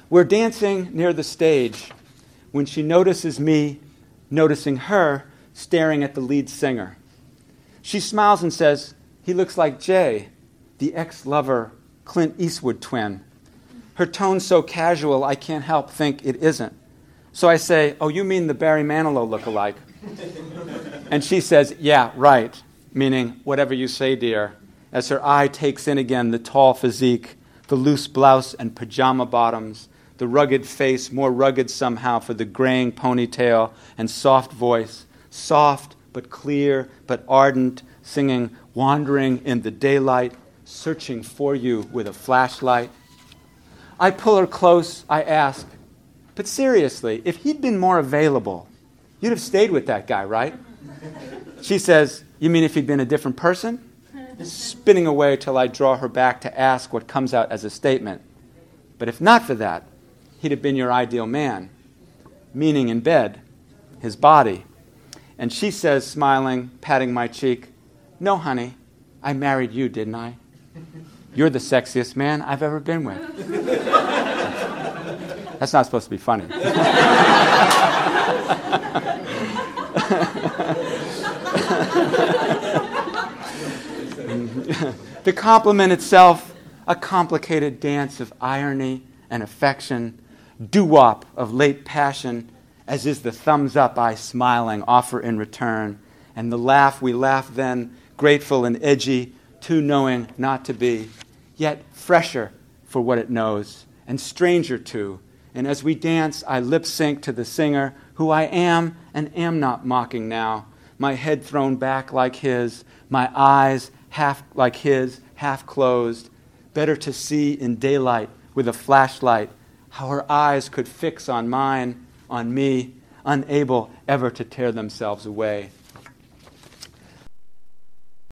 We're dancing near the stage when she notices me noticing her staring at the lead singer. She smiles and says, "He looks like Jay, the ex-lover Clint Eastwood twin." Her tone's so casual I can't help think it isn't. So I say, "Oh, you mean the Barry Manilow look-alike?" And she says, "Yeah, right," meaning, "Whatever you say, dear," as her eye takes in again the tall physique, the loose blouse and pajama bottoms, the rugged face, more rugged somehow for the graying ponytail and soft voice, soft but clear but ardent, singing, "Wandering in the daylight, searching for you with a flashlight." I pull her close, I ask, "But seriously, if he'd been more available, you'd have stayed with that guy, right?" She says, "You mean if he'd been a different person?" Spinning away till I draw her back to ask what comes out as a statement. "But if not for that, he'd have been your ideal man," meaning in bed, his body. And she says, smiling, patting my cheek, "No, honey, I married you, didn't I? You're the sexiest man I've ever been with." That's not supposed to be funny. The compliment itself, a complicated dance of irony and affection, doo-wop of late passion, as is the thumbs up I smiling offer in return, and the laugh we laugh then, grateful and edgy, too knowing not to be, yet fresher for what it knows, and stranger too. And as we dance, I lip sync to the singer, who I am and am not mocking now, my head thrown back like his, my eyes half like his, half closed, better to see in daylight with a flashlight, how her eyes could fix on mine, on me, unable ever to tear themselves away.